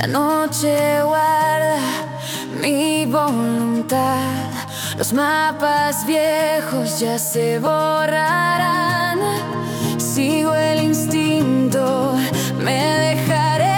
La noche guarda mi voluntad. Los mapas viejos ya se borrarán. Sigo el instinto, me dejaré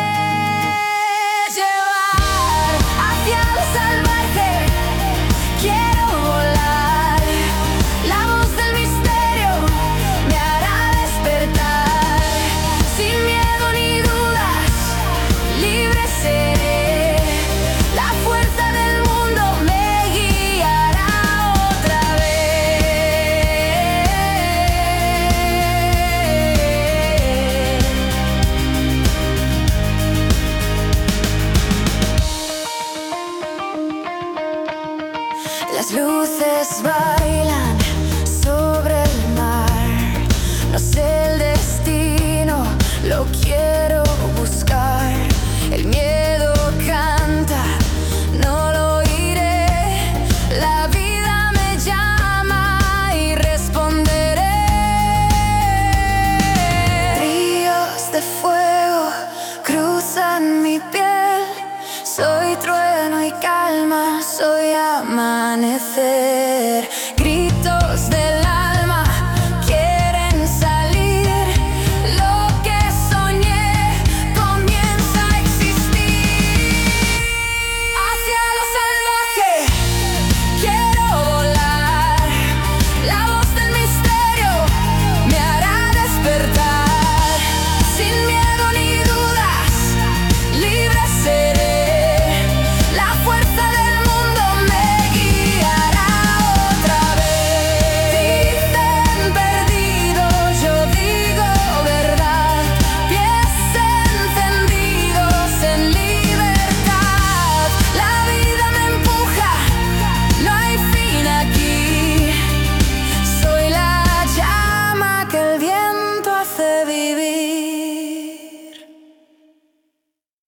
llevar hacia lo salvaje. Quiero volar. La voz del misterio me hará despertar. Sin miedo ni dudas, libre seré. La fuerza del mundo me guiará otra vez. Las luces bailan sobre el mar. No sé el destino, lo quiero buscar. El miedo canta, no lo oiré. La vida me llama y responderé. Ríos de fuego cruzan mi piel. Soy trueno y calma, soy amanecer.